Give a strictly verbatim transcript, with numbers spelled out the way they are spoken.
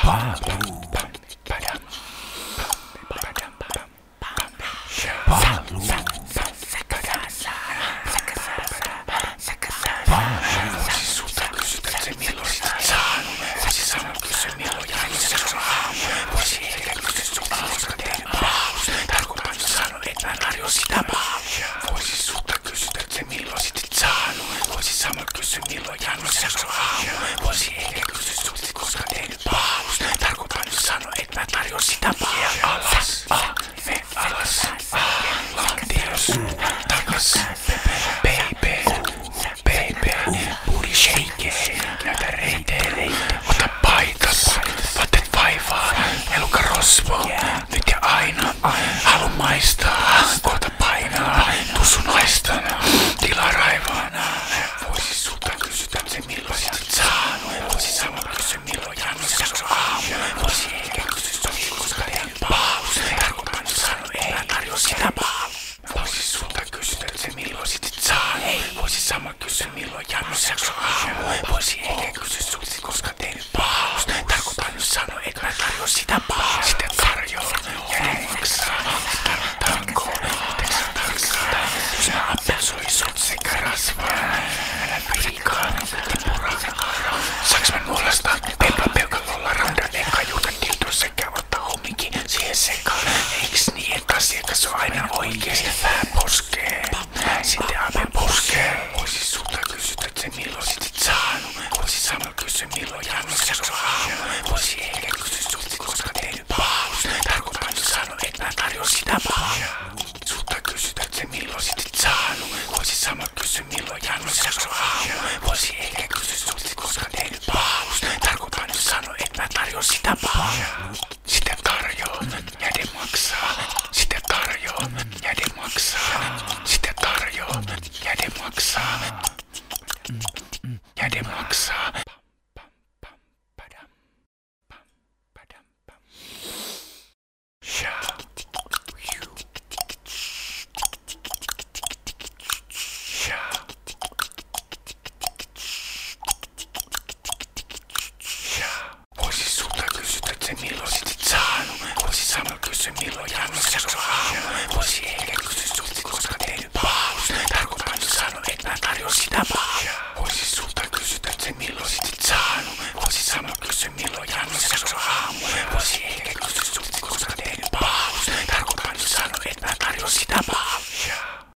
Voisi eikä kysy sulta, koska tehnyt pahalus. Tarkoitan nyt sano, et mä tarjoa sitä pahalus. Alas, ah, me alas, ah, lantios, takas, baby, baby, booty shake, näytä reiteille, ota paitas, vaatteet vaivaa, eluka rosvo, nyt ja aina, halu maistaa, kohta painaa, tussu naistan, tilaa raivana, voisi sulta kysytä se milloin sit saanut, voisi sama kysy milloin jäänyt se aamu, voisi eikä kysy sovi, koska tehnyt pahalus, tarkoitan nyt sano, ei mä tarjoa sitä pahalus, voisi sulta kysytä se milloin sit saanut, voisi sama kysy milloin jäänyt se aamu, voisi eikä kysy sulta, koska tehnyt pahalus, tarkoitan nyt sano, et mä tarjoa sitä pahalus, sitten tarjoa ja ne maksaa, tarvitanko, teksä taksaa, jos mä appelsoi sut sekä rasvaa, älä liikaa, tipuraa, saaks mä nuolasta, pelka pelkalolla randa, eka juuta dildo sekä ottaa homminkin siihen sekaan, eiks niin, että asiakas on aina oikeesti vähän poskee, sitten aamen poskee, voisi sulta kysytä, et se milloin sit saanut, voisi sama kysy milloin jäänyt se aamu, voisi eikä kysy sulta, koska tehnyt pahalus, tarkoitan nyt sano, et mä tarjoa sitä pahalus, sulta kysytä, et se milloin sit saanut, voisi sama kysy milloin jäänyt se aamu, voisi eikä kysy sulta, koska tehnyt pahalus, tarkoitan nyt sano, et mä tarjoa sitä pahalus, sitten tarjoa, ja de maksaa, sitten tarjoa, ja de maksaa, sitten tarjoa, ja de maksaa, ja de maksaa. Voisi sulta kysytä, et se milloin sit saanut, voisi sama kysy milloin jäänyt se aamu, voisi eikä kysy sulta, koska tehnyt pahalus, tarkoitan nyt sano, et mä tarjoa sitä pahalus.